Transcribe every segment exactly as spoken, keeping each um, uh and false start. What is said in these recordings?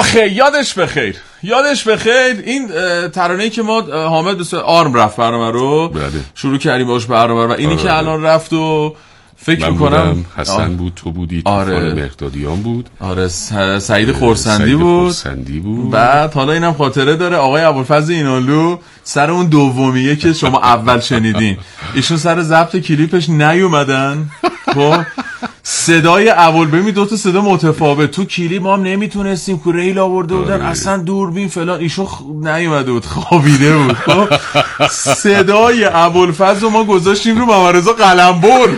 خیر یادش بخیر یادش بخیر این ترانه‌ای که ما حامد دوست آرم رفت برنامه رو بله. شروع کردیم باش برنامه و اینی آره. که الان رفت و فکر میکنم حسن آه. بود تو بودی آره. مقدادیان بود آره س... سعید خورسندی بود خورسندی بود بعد حالا اینم خاطره داره آقای ابوالفضل اینالو سر اون دومیه که شما اول شنیدین ایشون سر ضبط کلیپش نیومدن خب صدای اول ببین دو تا صدا متفاوت تو کلیپ ما هم نمیتونستیم که ریل آورده بودن اصلا دوربین فلان ایشون خ... نیومده بود خوابیده بود خب صدای ابوالفضل ما گذاشتیم رو محمد رضا قلمبر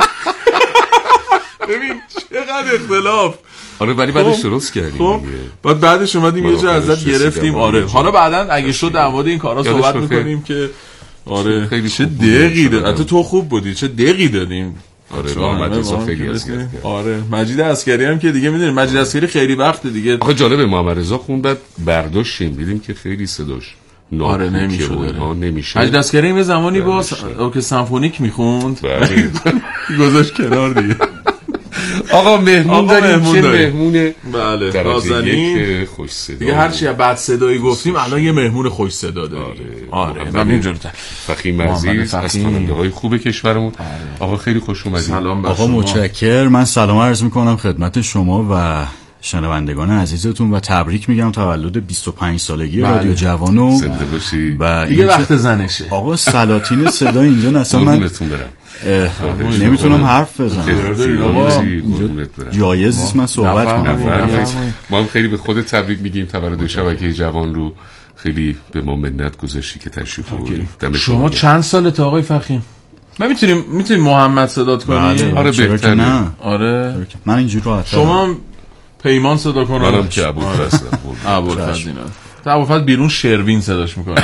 ببین چقدر اختلاف آره ولی بعدش درست کردیم خب بعد بعدش اومدیم یه جا ازت گرفتیم آره حالا بعدن اگه شد در مورد این کارا صحبت میکنیم که آره خیلی چه دقیقی داد حتی تو خوب بودی چه دقیقی دادیم آره محمد رضا خیلی اذیت کرد آره مجید عسکری هم که دیگه میدونید مجید عسکری خیلی وقت دیگه آخه جالبه محمد رضا خون بعد برداشتیم دیدیم که خیلی صداش آره نمیشه ها نمیشه مجید عسکری یه زمانی با که سمفونیک میخوند گذاشت کنار دیگه آقا مهمون داریم چه مهمونه بله نازنین خوش صدا دیگه هر چی بعد صدایی گفتیم الان یه مهمون خوش صدا داریم آره آره اینجوریه فخیم عزیز از خواننده‌های خوب کشورمون آقا خیلی خوش اومدید آقا متشکر من سلام عرض میکنم خدمت شما و شنوندگان عزیزتون و تبریک میگم تولد بیست و پنج سالگی بله. رادیو جوانو زنده باشی و دیگه وقت زنشه آقا سلاطین صدا اینجا اصلا من نمیتونم حرف بزنم جایز نیست من صحبت کنم ما هم خیلی به خودت تبریک میگیم تولد شبکه جوان رو خیلی به ما منت گذاشتی که تشریف آوردی شما چند سالته آقای فخیم ما میتونیم میتونیم محمد صدات کنیم آره بهتره آره من اینجوری راحت شما پیمان صدا کنم منم که ابوالفضل ابوالفضل اینا تا ابوالفضل بیرون شروین صداش میکنه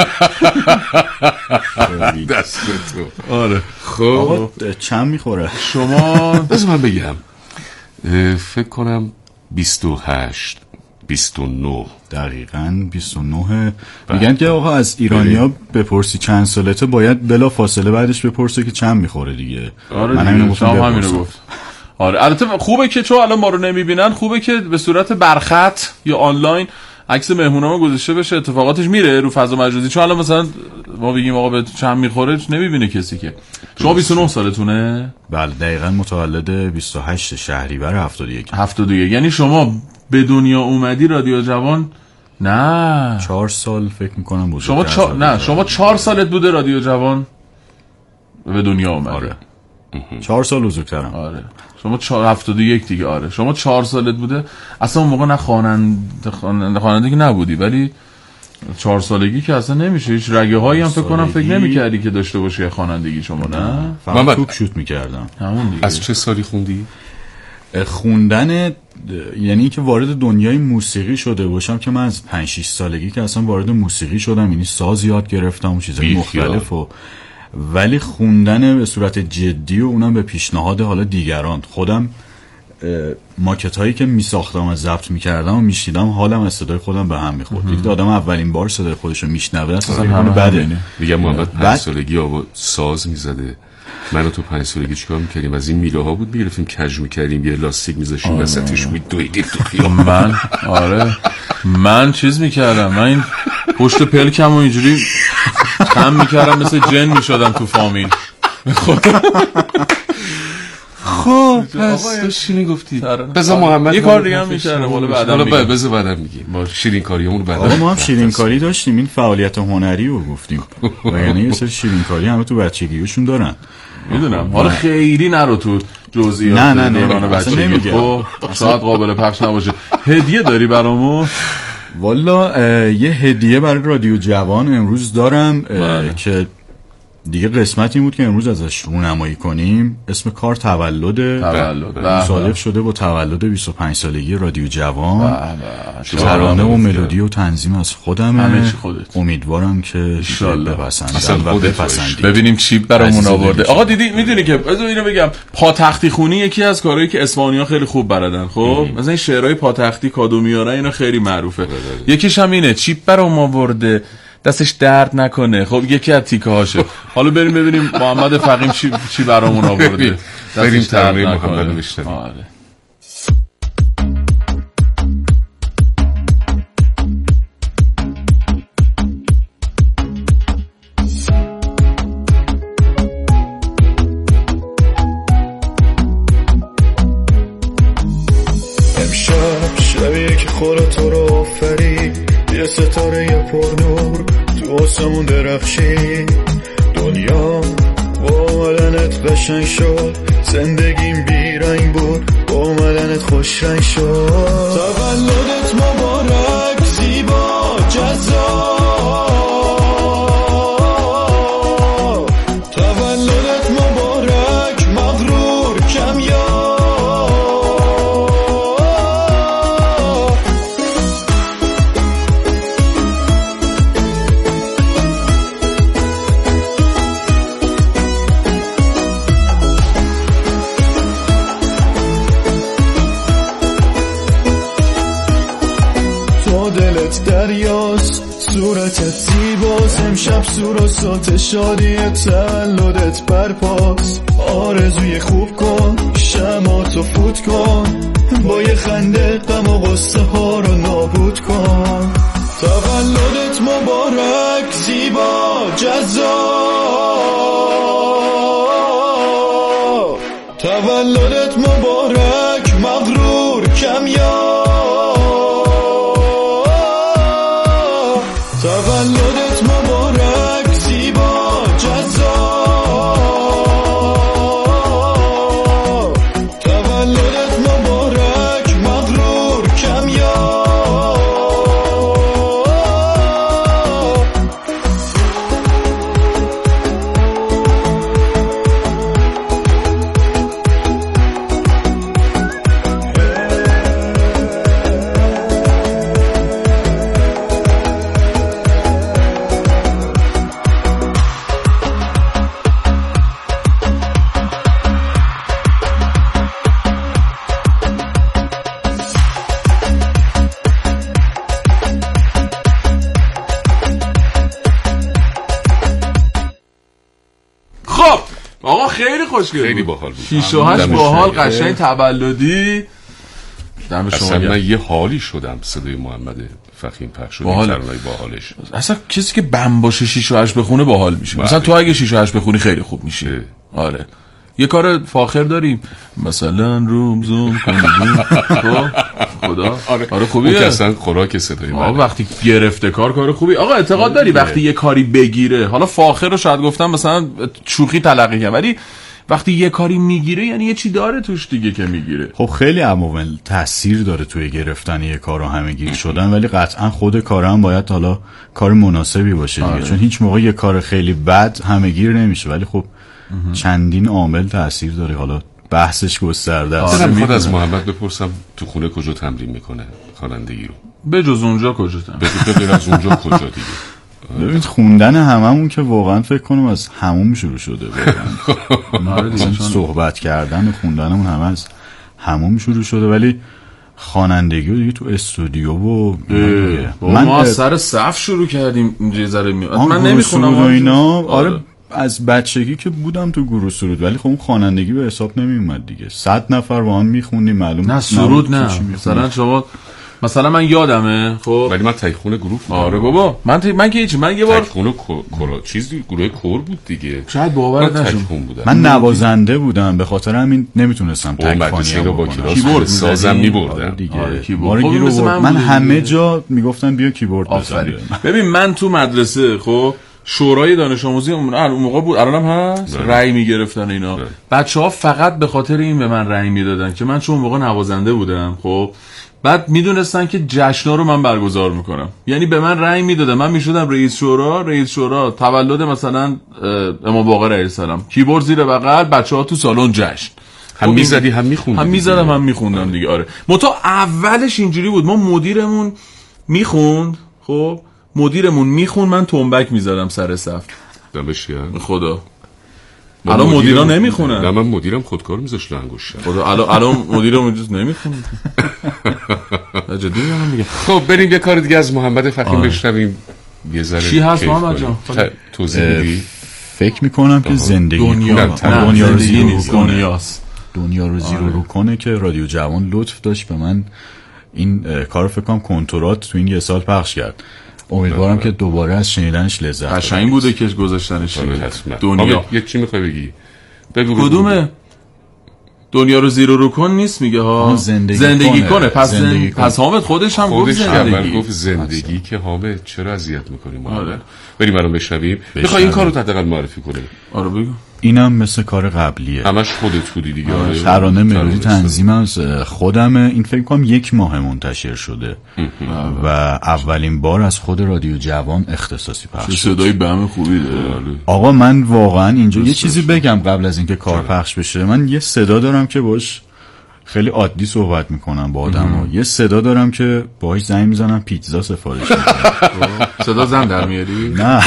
دست تو آره خب آقا چند میخوره شما بذار من بگم فکر کنم بیست و هشت بیست و نه دقیقاً بیست و نه میگن که آقا از ایرانیا بپرسی چند سالته باید بلا فاصله بعدش بپرسه که چند میخوره دیگه آره من همین رو گفت آره البته خوبه که چون الان ما رو نمیبینن خوبه که به صورت برخط یا آنلاین عکس مهمونامو گذاشته بشه اتفاقاتش میره رو فضا مجازی چون الان مثلا ما بگیم آقا به چند میخوره نمیبینه کسی که شما بیست و نه سالتونه بله دقیقاً متولد بیست و هشت شهریور هفتاد و یک هفتاد و یک یعنی شما به دنیا اومدی رادیو جوان نه چهار سال فکر میکنم بود شما چا... نه شما چهار سالت بوده رادیو جوان به دنیا اومدی آره چهار سال بزرگترم آره شما چهار هفتاد و یک دیگه آره شما چهار سالت بوده اصلا اون موقع نه خواننده خواننده خواننده که نبودی ولی چهار سالگی که اصلا نمیشه هیچ رگه هایی هم فکر کنم فکر نمی‌کردی که داشته باشی خوانندگی شما نه فقط توپ شوت می‌کردم همون دیگه از چه سالی خوندی خوندن یعنی که وارد دنیای موسیقی شده باشم که من از پنج شش سالگی که اصلا وارد موسیقی شدم یعنی ساز یاد گرفتم و چیزای مختلف و ولی خوندن به صورت جدی و اونم به پیشنهاد حالا دیگران خودم ماکت هایی که می ساختم و ضبط می کردم و می شنیدم حالم از صدای خودم به هم می خورد دیگه آدم اولین بار صدای خودش رو می شنوه اصلا همه بده میگم محمد پنج سالگی آوا ساز می زده من و تو پنج سالگی چیکار می‌کردیم از این میله ها بود می‌گرفتیم کج می‌کردیم یه لاستیک می‌ذاشتیم وسطش می‌دویدیم تو خیابون من آره من چیز می‌کردم من این پشت پلکم و اینجوری خم می‌کردم مثل جن می‌شدم تو فامیل خب پس تو چی میگفتی بذار محمد یه کار دیگه هم می‌کردم حالا بعدا حالا بذار بعدا میگیم ما شیرین کاریمون بعدا ما هم شیرین کاری داشتیم این فعالیت هنری رو گفتیم یعنی یه سری شیرین کاری همه تو بچگیشون دارن میدونم حالا خیلی نرو تو جزئیات نه نه دوران بچگی شاید قابل پخش نباشه هدیه داری برامون والا یه هدیه برای رادیو جوان امروز دارم که دیگه قسمت این بود که امروز ازش رونمایی کنیم اسم کار تولد تولد مصادف شده با تولد بیست و پنج سالگی رادیو جوان ترانه و ملودی و تنظیم از خودمه امیدوارم که بپسندن و بپسندید ببینیم چی برامون آورده آقا دیدی میدونی که بذار اینو بگم پاتختی خونی یکی از کارهایی که اسپانیا خیلی خوب بلدن خب مثلا این شعرهای پاتختی کادو میاره اینا خیلی معروفه یکیش هم اینه چیپ برام آورده دستش درد نکنه خب یکی از تیکه هاشه حالا بریم ببینیم محمد فقیم چی چی برامون آورده بریم تمرین محمد بشنویم آره امشب شبیه که خدا تو رو آفرید، یه ستاره یه پر نور تو آسمون درخشی. دنیا با اومدنت قشنگ شد، زندگیم بیرنگ بود با اومدنت خوش رنگ شد. تولدت مبارک، زیبا جذاب، تولدت مبارک، مغرور کمیاب. دلت دریاست، صورتت زیباست، امشب سور و سات شادی تولدت برپاست. آرزوی خوب کن، شماتو فوت کن، با یه خنده غم و غصه ها رو نابود کن. تولدت مبارک، زیبا جذاب، تولدت مبارک، مغرور کمیاب. تولدت مبارک، زیبا جذاب، تولدت مبارک، مغرور کمیاب. خیلی خوشگل، خیلی باحال بود، شیش و هشت باحال، قشنگ تولدی. دم شما اصلا من یه حالی شدم صدای محمد فخیم پخش شد، این ترانه‌ی باحالش. اصلا کسی که بم باشه شیش و هشت بخونه باحال میشه. مثلا تو اگه شیش و هشت بخونی خیلی خوب میشه. آره یه کار فاخر داریم مثلا روم زوم کنیم خدا. آره, آره خوبیه، اون اصلا خوراک صدای من. وقتی گرفته کار کار خوبی. آقا اعتقاد داری وقتی یه کاری بگیره، حالا فاخر رو شاید گفتم مثلا شوخی تلقی کنم، ولی وقتی یه کاری میگیره یعنی یه چی داره توش دیگه که میگیره. خب خیلی عموماً تاثیر داره توی گرفتن یه کار و همه‌گیر شدن، ولی قطعا خود کار هم باید حالا کار مناسبی باشه دیگه. آره. چون هیچ موقع یه کار خیلی بد همه‌گیر نمیشه، ولی خب چندین عامل تاثیر داره. حالا بحثش گسترده است. آره خود از محمد بپرسم تو خونه کجا تمرین میکنه خوانندگی رو؟ به جز اونجا کجا تمرین؟ به غیر از اونجا کجا دیگه؟ ببین خوندن هممون که واقعا فکر کنم از همون شروع شده. واقعا صحبت کردن و خوندنمون هم از همون شروع شده، ولی خوانندگی رو دیگه تو استودیو و من ما از سر صف شروع کردیم اینجا ذره میاد. من نمیخونم و اینا. آره از بچگی که بودم تو گروه سرود، ولی خب خوانندگی به حساب نمی اومد دیگه. صد نفر با هم میخوندیم، معلوم نه سرود نه. مثلا شما مثلا من یادمه خب، ولی من تایخونه گروه بودم. آره بابا من تی... من که هیچ من یه بار تایخونه کورا چیزی گروه کور بود دیگه. شاید باورت نشه من نوازنده بودم، به خاطر همین نمیتونستم تایخوانی رو بکنم. کیبورد سازم میبردم دیگه. آره کیبورد خب من, من همه جا میگفتن بیا کیبورد بزن. ببین من تو مدرسه خب شورای دانش آموزی اون موقع بود، الانم هست، رأی میگرفتن اینا. بچه‌ها فقط به خاطر این به من رأی میدادن که من چون اون موقع نوازنده بودم خب، بعد میدونستن که جشنا رو من برگزار میکنم، یعنی به من رأی میدادن، من میشدم رئیس شورا. رئیس شورا تولد مثلا امام باقر علیه السلام، کیبورد زیر بغل، بچه‌ها تو سالن جشن. هم میزدی هم میخوندی؟ هم میزدم هم میخوندم دیگه. آره متا اولش اینجوری بود، ما مدیرمون میخوند خب، مدیرمون میخون، من تنبک میذارم سر صف. دمش گرم خدا. الان مدیرا نمیخونن. نه من مدیرم خودکار میذاشت انگشت. خدا الان الان مدیرم اونجوری نمیخونه. جدی میگم. خب بریم یه کار دیگه از محمد فخیم بشنویم. یه ذره چی هست محمد جان؟ توضیح میدی؟ فکر میکنم که زندگی دنیا دنیا رو زیر دنیاست. دنیا رو زیر رو کنه که رادیو جوان لطف داشت به من این کارو فکر کنم کنترات تو این یه سال پخش کرد. امیدوارم که دوباره از شنیدنش لذت ببرید. قشنگ بوده که گذاشتنش. دنیا یه چی میخوای بگی؟ بگو. کدومه؟ دنیا رو زیر و رو کن نیست میگه ها، زندگی, زندگی کنه. کنه پس زندگی کنه. پس حامد خودش هم گفت زندگی گفت زندگی که حامد چرا اذیت میکنیم؟ آره بریم الان بشنویم. میخوای این کارو حداقل معرفی کنی؟ آره بگو. اینم مثل کار قبلیه، همش خودت بودی دیگه. آره ترانه ملودی تنظیم از خودمه. این فکر کنم یک ماه منتشر شده و اولین بار از خود رادیو جوان اختصاصی پخش شد. صدای بهم خوبی داره. آقا من واقعا اینجا یه چیزی بگم قبل از اینکه کار پخش بشه. من یه صدا دارم که باش خیلی عادی صحبت میکنم با آدم‌ها، یه صدا دارم که باهاش زنگ میزنم پیتزا سفارش میدم. صدا زن در میاری؟ نه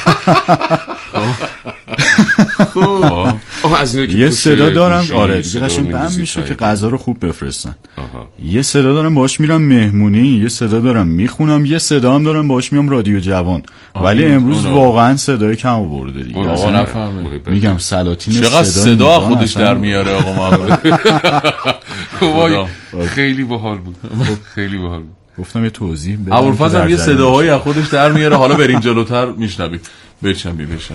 آها از اینه که یه صدا دارم. آره دیگه قشنگ بهم میشه که غذا رو خوب بفرستن. یه صدا دارم باهاش میرم مهمونی، یه صدا دارم میخونم، یه صدا هم دارم باهاش میام رادیو جوان. ولی امروز واقعا صدای کم آورده دیگه. آقا نفهمه. میگم سلاطین چقدر صدا خودش در میاره آقا محمد. وای خیلی باحال بود، خیلی باحال بود. گفتم یه توضیح بدم. ابوالفضل هم یه صداهایی از خودش در میاره. حالا بریم جلوتر میشنویم. بچنبی بشن.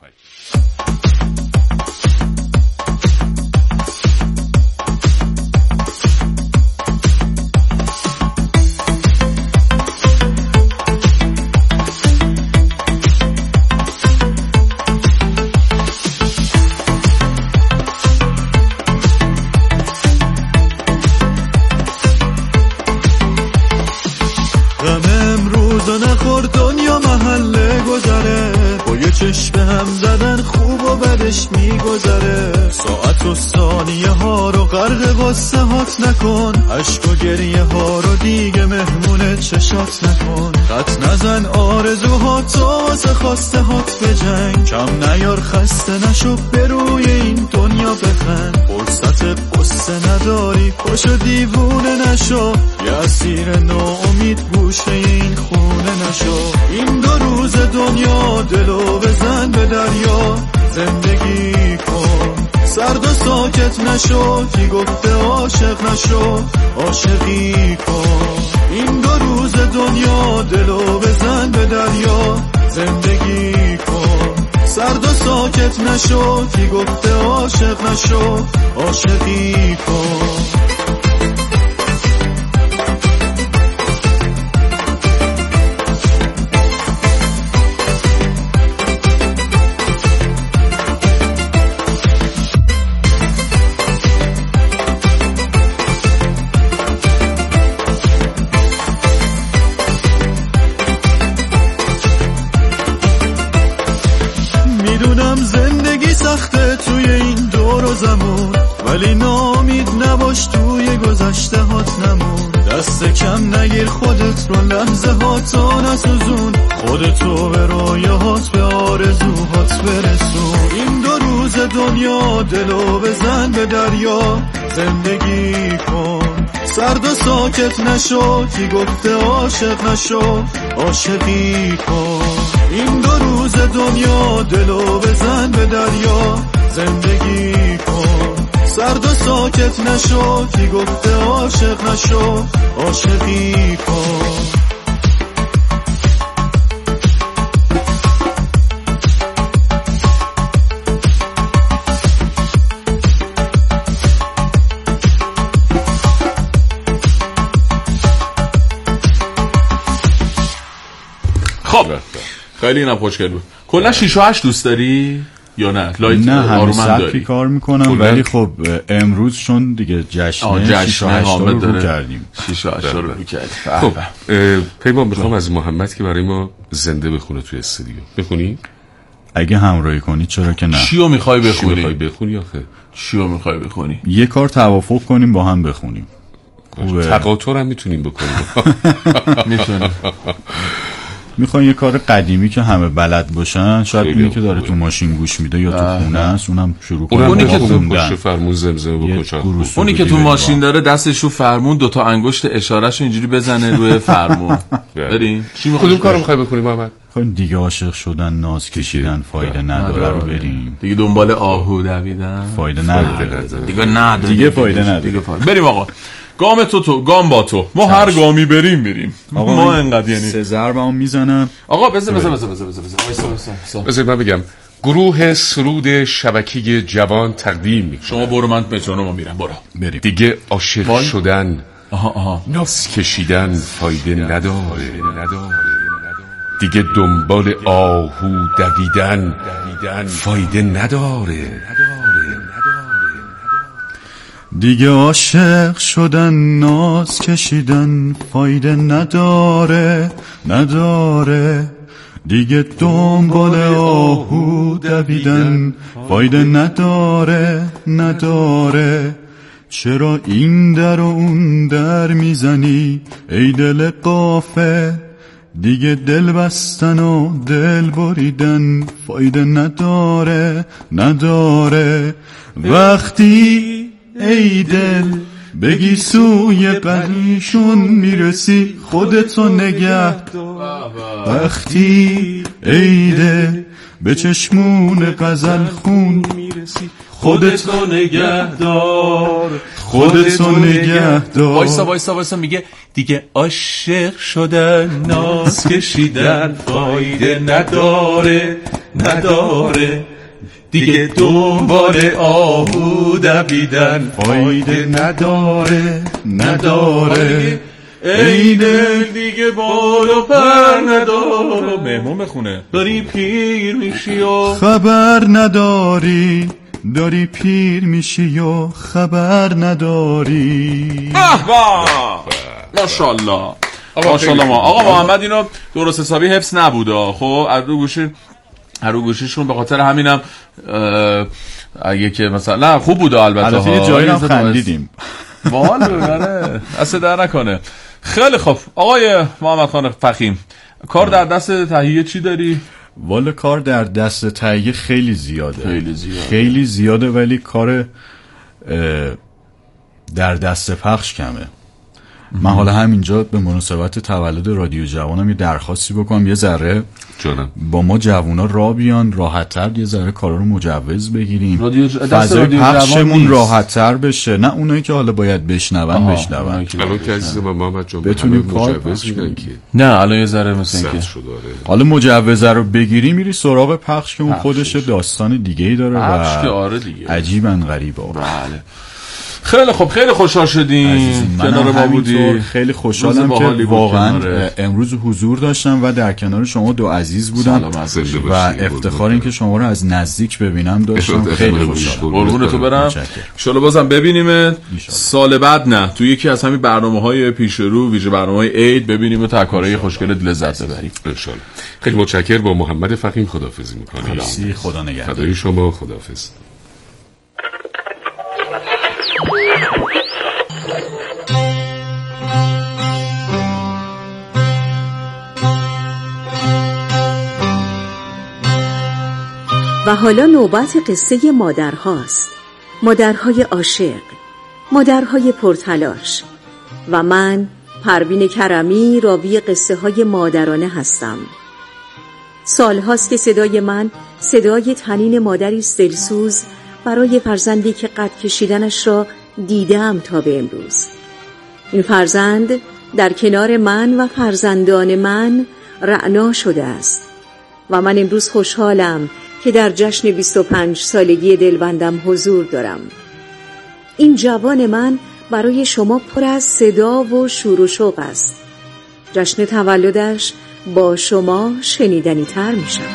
چشم هم زدن خوب و بدش میگذره، ساعت و ثانیه ها رو غرق قصه هات نکن، عشق و گریه ها رو دیگه مهمون چشات نکن، خط نزن آرزوهات واسه خواسته هات به جنگ، کم نیار خسته نشو به روی این دنیا بخند، فرصت قصه نداری پاشو دیوونه نشو، یه اسیر ناامید گوشه این خونه نشو، این دو روز دنیا دلو بزن به دریا، زندگی کن سرد و ساکت نشو، کی گفته عاشق نشو، عاشقی کن، این دو روز دنیا دلو بزن به دریا، زندگی کن سرد و ساکت نشو، کی گفته عاشق نشو، عاشقی کن. ولی نامید نباش توی گذشته هات نمون، دست کم نگیر خودت رو لحظه هاتا نسوزون، خودتو به رویاهات به آرزوهات برسون، این دو روز دنیا دلو بزن به دریا، زندگی کن سرد و ساکت نشو، کی گفته عاشق نشو، عاشقی کن، این دو روز دنیا دلو بزن به دریا، زندگی کن سرد و ساکت نشو، کی گفته عاشق نشو، عاشقی کن. خب خیلی اینم خوشگل بود. کلا شش و هشت دوست داری یا نه؟ لایت نه همه سبکی کار میکنم ولی خب امروز چون دیگه جشنه شش و هشت رو رو کردیم. شش و هشت رو رو کردیم. خب پیمان میخوام از محمد که برای ما زنده بخونه توی استودیو. بخونی؟ اگه همراهی کنی چرا که نه. چیو میخوای بخونی؟ چیو میخوای بخونی آخه؟ چیو میخوای بخونی؟ یه کار توافق کنیم با هم بخونیم. تقاطر هم میتونیم بکنیم. میتونیم. میخوان یه کار قدیمی که همه بلد باشن، شاید اونی که داره تو ماشین گوش میده یا تو خونه است اونم شروع کنه. اونی که تو پشت فرمون زمزمه بکنه. اونی که تو ماشین داره دستشو فرمون دو تا انگشت اشارهشو اینجوری بزنه روی فرمون. بریم. کدوم کارو میخوای بکنی محمد؟ خب دیگه عاشق شدن ناز کشیدن فایده نداره رو بریم. دیگه دنبال آهو دویدن فایده نداره. دیگه نداره. دیگه فایده نداره. بریم آقا. گام تو تو گام با تو ما هر گامی بریم میریم ما انقدر یعنی سه ضربمو میزنم. آقا بذار بذار بذار بذار بذار بذار من بگم گروه سرود شبکه جوان تقدیم میکنه. شما برو، من به جانم میرم. برو بریم. دیگه عاشق وال... شدن آها آها ناز کشیدن فایده نداره نداره دیگه دنبال آهو دویدن فایده نداره دیگه عاشق شدن ناز کشیدن فایده نداره نداره دیگه دنبال آهو دویدن فایده نداره نداره چرا این در و اون در میزنی ای دل قافه دیگه دل بستن و دل بریدن فایده نداره نداره وقتی ای دل بگی سوی بلیشون میرسی خودتو نگه دار وقتی ای دل به چشمون غزل خون میرسی خودتو نگه دار خودتو نگه دار وایسا وایسا وایسا میگه دیگه عاشق شدن ناز کشیدن فایده نداره نداره دیگه دنبال آهو دویدن فایده نداره نداره ای دل دیگه بال و پر نداره مهمون بخونه داری پیر میشی و خبر نداری داری پیر میشی و خبر نداری احوا ماشاءالله ماشاءالله ما آقا محمد اینو درست حسابی حفظ نبوده خب از رو گوشی هر رو گوشیشون به خاطر همینم اگه که مثلا نه خوب بوده البته البته یه جایی هم خندیدیم والا نه اصلا در نکنه. خیلی خوب آقای محمد خان فخیم کار در دست تهیه چی داری؟ والا کار در دست تهیه خیلی زیاده خیلی زیاده خیلی زیاده ولی کار در دست پخش کمه. من حالا همینجا به مناسبت تولد رادیو جوانم یه درخواستی بکنم یه ذره جانم با ما جوونا را بیان راحت‌تر یه ذره کارا رو مجوز بگیریم رادیو ج... فضای پخشمون راحت‌تر بشه نه اونایی که حالا باید بشنون بشنون الان که عزیز ما محمد جان بتونیم کار مجوز میدن که نه الان یه ذره مثلا اینکه حالا مجوز رو بگیری میری سراغ پخش که اون خودش داستان دیگه‌ای داره و آره دیگه عجیباً غریبه. بله خیلی خوب خیلی خوشحال شدیم کنار ما بودی خیلی خوشحالم که واقعا امروز حضور داشتم و در کنار شما دو عزیز بودم و افتخار این که شما رو از نزدیک ببینم داشتم خیلی خوشحالم قربون تو برم ان شاء الله بازم ببینیم سال بعد نه تو یکی از همین برنامه‌های پیش رو ویژه برنامه‌های عید ببینیم و تا کارهای خوشگل لذت ببریم ان شاء الله. خیلی متشکرم با محمد فخیم خداحافظی می‌کنم. خدا نگهدار. خدای شما خداحافظ. و حالا نوبت قصه مادرهاست. مادرهای عاشق، مادرهای پرتلاش و من پروین کرمی راوی قصه های مادرانه هستم. سالهاست که صدای من صدای تنین مادری است دلسوز برای فرزندی که قد کشیدنش را دیدم تا به امروز. این فرزند در کنار من و فرزندان من رعنا شده است و من امروز خوشحالم که در جشن بیست و پنج سالگی دلبندم حضور دارم. این جوان من برای شما پر از صدا و شور و شوق است. جشن تولدش با شما شنیدنی تر می شود.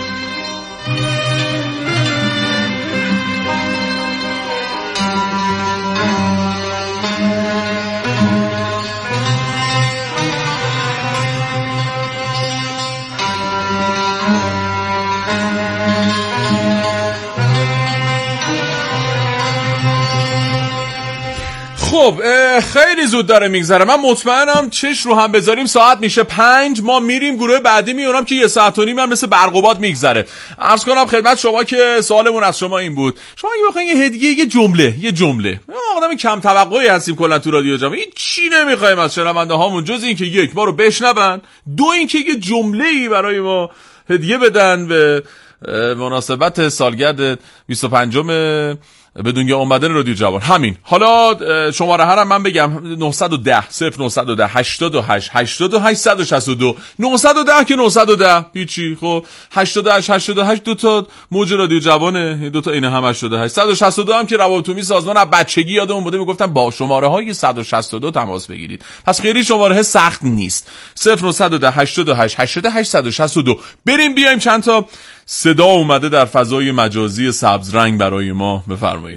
خب خیلی زود داره میگذره. من مطمئنم چش رو هم بذاریم ساعت میشه پنج، ما میریم گروه بعدی میونم که یه ساعت و نیم هم مثل برق و باد میگذره. عرض کنم خدمت شما که سوالمون از شما این بود، شما اگه بخواید یه هدیه یه جمله یه جمله آدم کم توقعی هستیم کلا تو رادیو جوان، هیچ چی نمیخوایم از شنونده هامون جز این که یک ما رو بشنون، دو این که یه جمله‌ای برای ما هدیه بدن به مناسبت سالگرد بیست و پنجم به دنیا اومدن رادیو جوان همین. حالا شماره هرم من بگم نه یک صفر صفر نه یک صفر هشتاد و هشت هشتاد و هشت صد و شصت و دو نه یک صفر که نه یک صفر هیچی. خب هشتاد و هشت هشتاد و هشت دو تا موج رادیو جوانه، دو تا اینه هم هشتاد و هشت صد و شصت و دو هم که روابط عمومی سازمان از بچگی یادمون بوده میگفتن با شماره های صد و شصت و دو تماس بگیرید. پس خیلی شماره سخت نیست. صفر نه یک صفر هشتاد و هشت هشتاد و هشت صد و شصت و دو. بریم بیایم چند تا صدا اومده در فضای مجازی سبز رنگ برای ما. بفرمایید.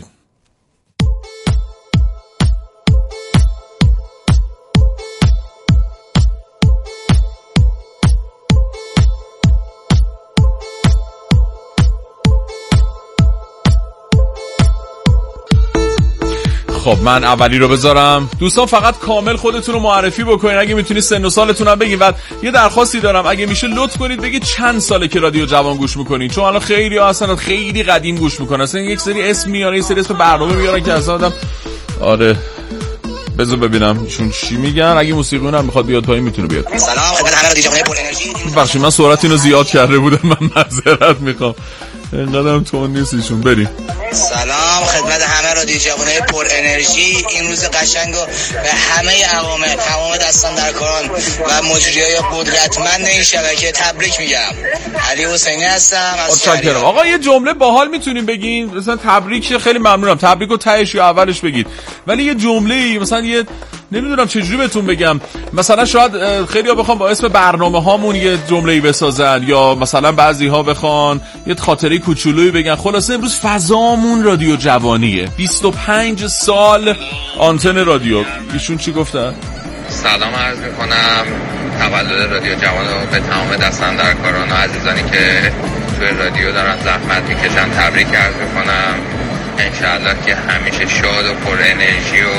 خب من اولی رو بذارم. دوستان فقط کامل خودتون رو معرفی بکنین، اگه میتونید سن و سالتون هم بگین. و یه درخواستی دارم، اگه میشه لطف کنید بگید چند ساله که رادیو جوان گوش میکنین، چون الان خیلی ها اصلا خیلی قدیم گوش میکنن، اصلا یک سری اسم میارن، یک سری اسم برنامه میارن که اصلا آدم آره بذار ببینم ایشون چی میگن. اگه موسیقی اونم میخواد بیاد پایین میتونه بیاد. سلام خدمت همه رادیو جوان پر انرژی. بخشید من سرعت اینو زیاد کرده بودم، من معذرت میخوام، اینقدرم تون نیست ایشون. بریم. سلام خدمت همه رادیو جوانای پر انرژی. این روز قشنگو به همه عوامل، تمام دستان در کاران و مجریای قدرتمند این شبکه تبریک میگم. علی حسینی هستم از شهریار. آقا یه جمله باحال میتونیم بگین؟ مثلا تبریک خیلی ممنونم، تبریکو تهش یا اولش بگید، ولی یه جمله مثلا یه نمیدونم چجوری بهتون بگم، مثلا شاید خیلی‌ها بخوام با اسم برنامه هامون یه جمله‌ای بسازن، یا مثلا بعضی‌ها بخوان یه خاطره کوچولویی بگن. خلاصه امروز فضامون رادیو جوانیه. بیست و پنج سال آنتن رادیو. ایشون چی گفتن؟ سلام عرض میکنم، تولد رادیو جوان رو به تمام دستاندرکاران و عزیزانی که توی رادیو دارن زحمت میکشن تبریک عرض میکنم. انشاءالله که همیشه شاد و پر انرژی و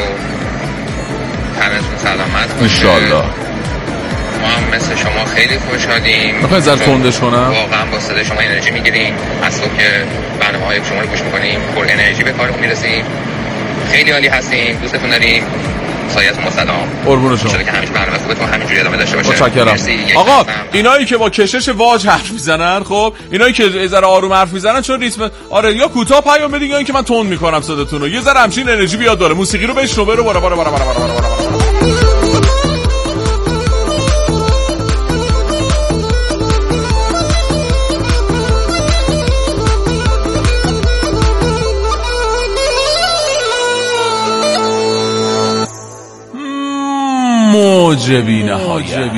همتون سلامت باشه. انشاءالله. ما هم مثل شما خیلی خوشحالیم. میخواین زد تندش کنم؟ واقعا با صدای شما انرژی میگیریم. از صبح که برنامه‌های شما رو گوش میکنیم پر انرژی به کارمون میرسیم. خیلی عالی هستیم، دوستتون داریم. سایه‌تون با سلام. قربون شما. که همیشه برنامه خوبتون همینجوری ادامه داشته باشه. متشکرم. آقا اینایی که با کشش واژ حرف میزنن، خب اینایی که یه ذره آروم حرف میزنن چون ریتم آره یا کوتاه پیام بدین یا اینکه من تند میکنم صداتون رو، یه ذره همچین انرژی بیاد داره. موسیقی رو بشنو برو برو برو برو برو. موج بی نهایت.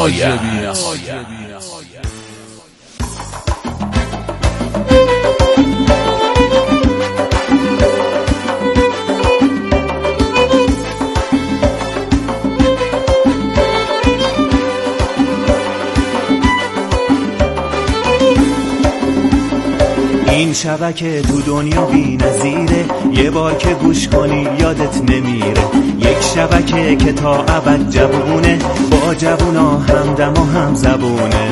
این شبکه تو دنیا بی نظیره، یه بار که گوش کنی یادت نمیره. یک شبکه که تا ابد جوونه، با جوونا همدم و هم زبونه.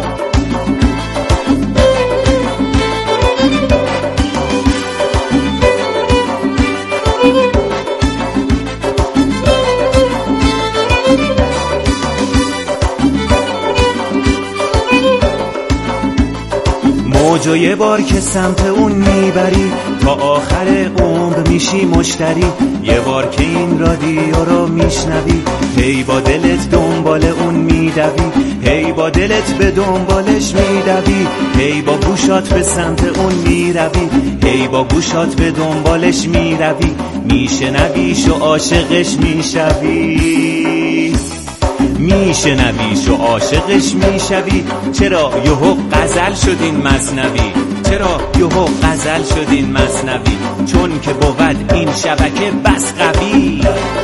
موجو یه بار که سمت اون میبری، تا آخر عمر میشی مشتری. یه بار که این رادیو رو میشنوی، هی با دلت دنبال اون میدوی. هی با دلت به دنبالش میدوی، هی با گوشات به سمت اون میروی. هی با گوشات به دنبالش میروی، میشنویش و عاشقش میشوی. میشنویش و عاشقش میشوی. چرا یهو غزل شدین مثنوی؟ چرا یهو غزل شدین مثنوی؟ چون که بود این شبکه بس قوی.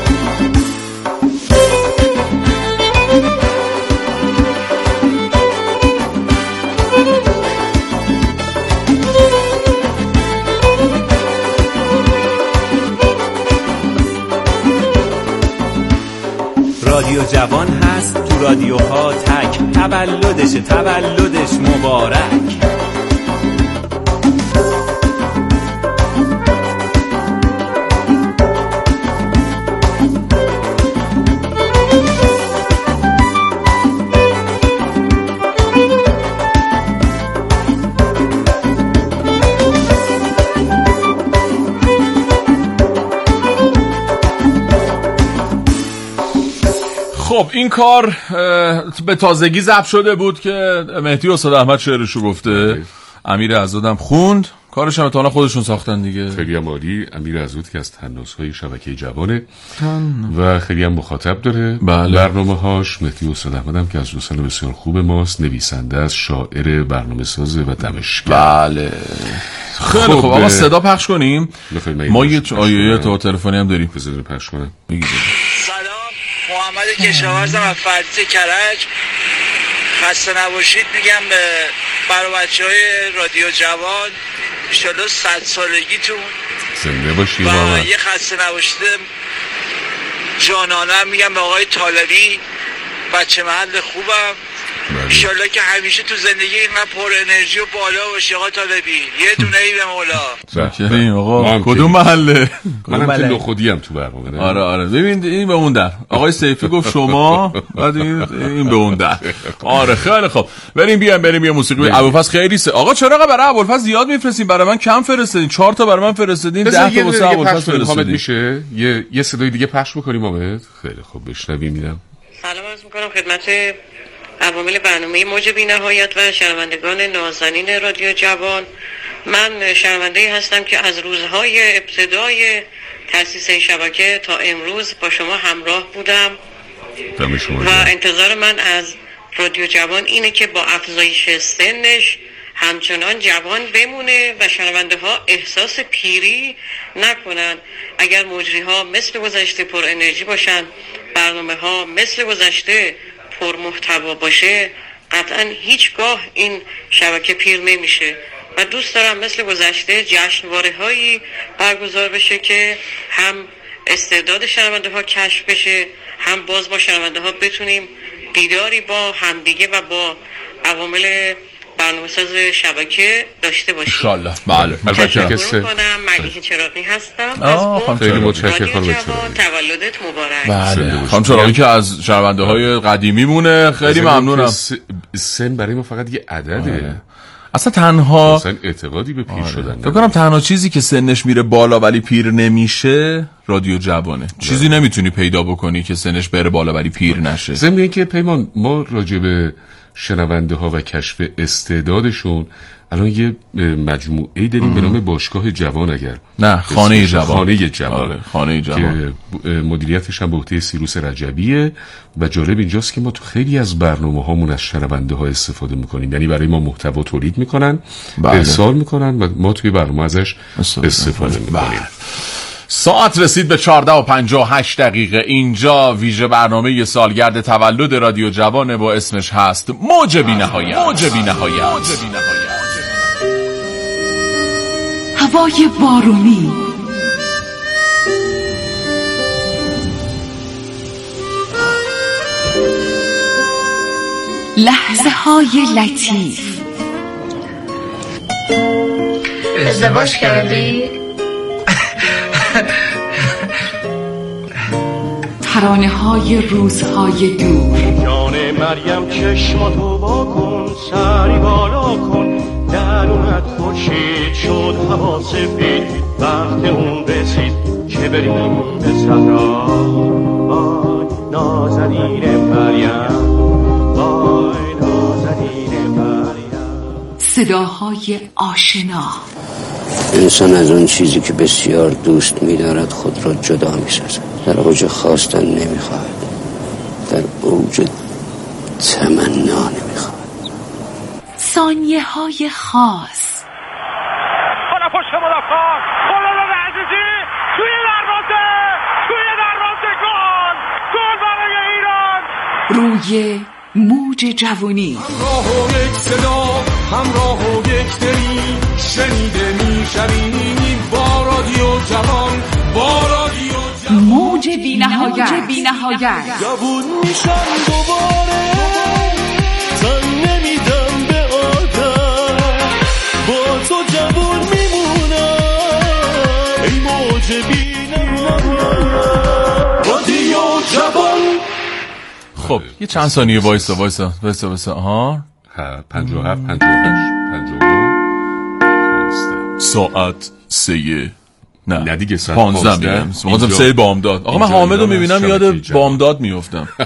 رادیو جوان هست تو رادیوها تک، تولدش تولدش مبارک. خب این کار به تازگی ضبط شده بود که مهدی استاد احمد شعرشو گفته، امیر عزادم خوند، کارش هم اتحانا خودشون ساختن دیگه. خیلی هم عالی. امیر عزاد که از تناس‌های شبکه جوانه و خیلی هم مخاطب داره. بله. برنامه هاش. مهدی استاد احمد هم که از دوستان بسیار خوب ماست، نویسنده است، شاعر، برنامه سازه و دمشگر. بله خیلی خب, خب آقا صدا پخش کنیم. ما یه آیه تو تلفنی هم داریم، بذارید پخش کنم. سلام، محمد کشاورزم از فرزی کرج. خسته نباشید میگم به برای بچه های رادیو جوان، انشالله صد سالگیتون زنده باشید. و یه خسته نباشید جانانه میگم به آقای طالبی، بچه محل خوبم. انشالله که همیشه تو زندگی اینقدر پر انرژی و بالا باشی آقا طالبی. یه دونه ای به مولا. ببین آقا کدوم محله؟ منم که نخودی هم تو برنامه. آره آره ببین این به اون در. آقای سیفی گفت شما، بعد این این به اون در. آره خیلی خوب. بریم بیام بریم یه موسیقی. ابوالفضل خیلی سه. آقا چرا برای ابوالفضل زیاد میفرستین؟ برای من کم فرستادین. چهار تا برای من فرستادین، ده تا واسه ابوالفضل فرستادین. میشه یه یه صدای دیگه پخش بکنیم حامد؟ خیلی خوب بشنویم میرم. سلام عرض می‌کنم خدمت عوامل برنامه موج بی‌نهایت و شنوندگان نازنین رادیو جوان. من شنونده هستم که از روزهای ابتدای تأسیس این شبکه تا امروز با شما همراه بودم و انتظار من از رادیو جوان اینه که با افزایش سنش همچنان جوان بمونه و شنونده ها احساس پیری نکنن. اگر مجری ها مثل گذشته پر انرژی باشن، برنامه ها مثل گذشته پر محتوا باشه، قطعا هیچگاه این شبکه پیر نمیشه و دوست دارم مثل گذشته جشنواره هایی برگزار بشه که هم استعداد شنونده ها کشف بشه، هم باز با شنونده ها بتونیم دیداری با همدیگه و با عوامل برنامه‌ساز شبکه داشته باشیم. ان شاءالله. بله. تشکر می‌کنم. ملیحه چراغی هستم. آه خیلی متشکرم. تولدت مبارک. بله. خانم چراغی که از شنونده های قدیمی مونه، خیلی ممنونم. سن برای ما فقط یه عدده. اصلا تنها اصلا اعتقادی به پیر شدن. فکر کنم تنها چیزی که سنش میره بالا ولی پیر نمیشه رادیو جوانه. چیزی نمیتونی پیدا بکنی که سنش بره بالا ولی پیر نشه. ضمن اینکه پیمان ما راجع به شنونده ها و کشف استعدادشون الان یه مجموعه داریم به نام باشگاه جوان. اگر نه خانه جوان، خانه جوان، آره، خانه جوان که مدیریتش هم به عهده سیروس رجبیه و جالب اینجاست که ما تو خیلی از برنامه هامون از شنونده ها استفاده میکنیم. یعنی برای ما محتوا تولید میکنن، بله. ارسال میکنن و ما توی برنامه ازش استفاده میکنیم. بله. ساعت رسید به چهارده و پنجاه و هشت دقیقه. اینجا ویژه برنامه سالگرد تولد رادیو جوانه و اسمش هست موج بی‌نهایت. موج بی‌نهایت. هوای بارونی، لحظه های لطیف. ازدواج کردی؟ ترانه های روزهای دور. جان مریم چشماتو با کن، سری بالا کن، در اومد خورشید شد هوا سفید، وقت اون رسید که بریم به صحرا. وای نازنین مریم، وای نازنین مریم. صداهای آشنا. انسان از اون چیزی که بسیار دوست می‌دارد خود را جدا می‌سازد. در اوج خواستن نمی‌خواهد، در اوج تمنا نمی‌خواهد. ثانیه های خاص. حالا پشت مدافع خلال عزیزی توی دروازه، توی دروازه گل، گل برای ایران. روی موج جوانی. همراه و یک صدا، همراه و یک دلی، شنیده میشویم با رادیو جوان، با رادیو جوان. موج بی‌نهایت. بی‌نهایت. جوون میشم دوباره، تن نمیدم به آدم، با تو جوون میمونم، ای موج بی‌نهایت. رادیو جوان. خب یه چند ثانیه وایسا وایسا وایسا وایسا ها پنجاه و هفت پنجاه و هشت پنجاه و نه ساعت سه نه نه دیگه ساعت پانزده میگم. ساعت سه بامداد. آقا من حامد رو میبینم یاد بامداد میافتم.